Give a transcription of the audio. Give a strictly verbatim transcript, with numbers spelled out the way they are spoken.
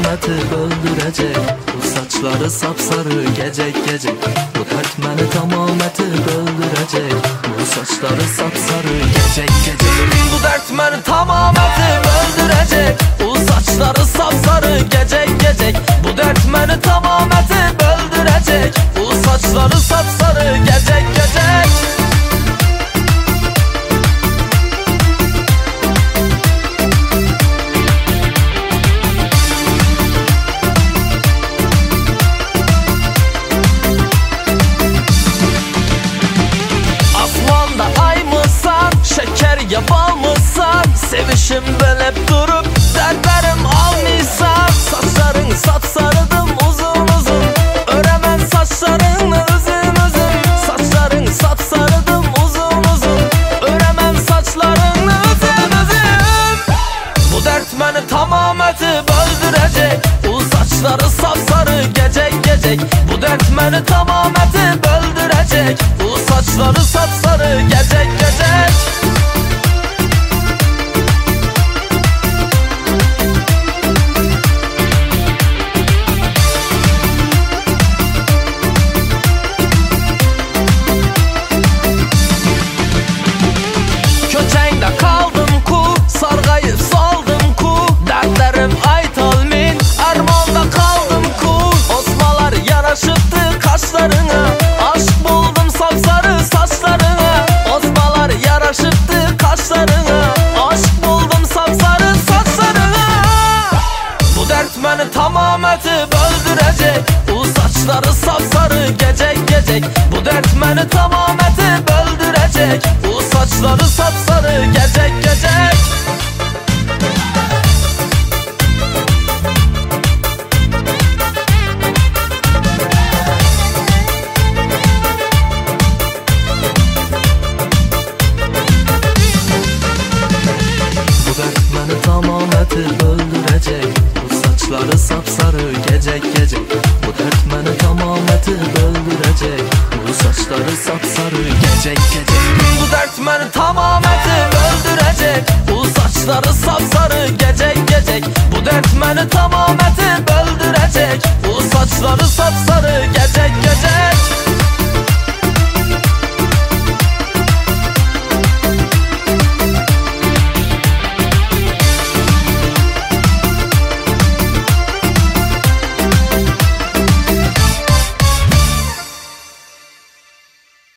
etib öldürəcək. Bu saçları sapsarı gecək gecək. Bu dert məni tamam etib öldürəcək. Bu saçları sapsarı gecək gecək. Bu dert məni tamam etib öldürəcək. Bu saçları sapsarı gecək gecək. Bu dert məni tamam etib öldürəcək. Bu saçları sapsarı gecək gecək. Ya balmısan, sevişim bölüp durup dertlerim almışsan. Saçların sapsarıdım uzun uzun, öremen saçlarını uzun uzun. Saçların sapsarıdım uzun uzun, öremen saçlarını uzun uzun. Bu dert beni tamam etip öldürecek. Bu saçları sapsarı gecek gecek. Bu dert beni tamam etip öldürecek. Bu saçları sapsarı gecek gecek. Aşk buldum sapsarı saçlarına. Ozmalar yaraşıptı kaşlarına. Aşk buldum sapsarı saçlarına. Bu dert beni tamam etip öldürecek. Bu saçları sapsarı gecek gecek. Bu dert beni tamam etip öldürecek. Bu saçları sapsarı gecek gecek. Tamam etib öldürecek. Bu saçları sapsarı gecek gecek. Bu dert beni tamam etib öldürecek. Bu saçları sapsarı gecek gecek. Bu dert beni tamam etib öldürecek. Bu saçları sapsarı gecek gecek. Bu dert beni tamam etib öldürecek. Bu saçları sapsarı